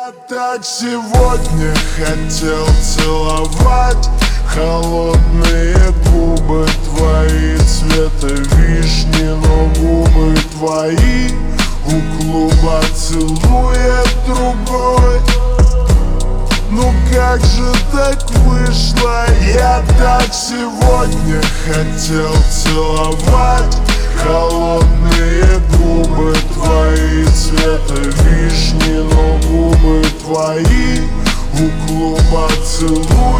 Я так сегодня хотел целовать холодные губы твои цвета вишни, но губы твои у клуба целует другой. Ну как же так вышло? Я так сегодня хотел целовать холодные губы твои цвета вишни, но губы твои у клуба целуют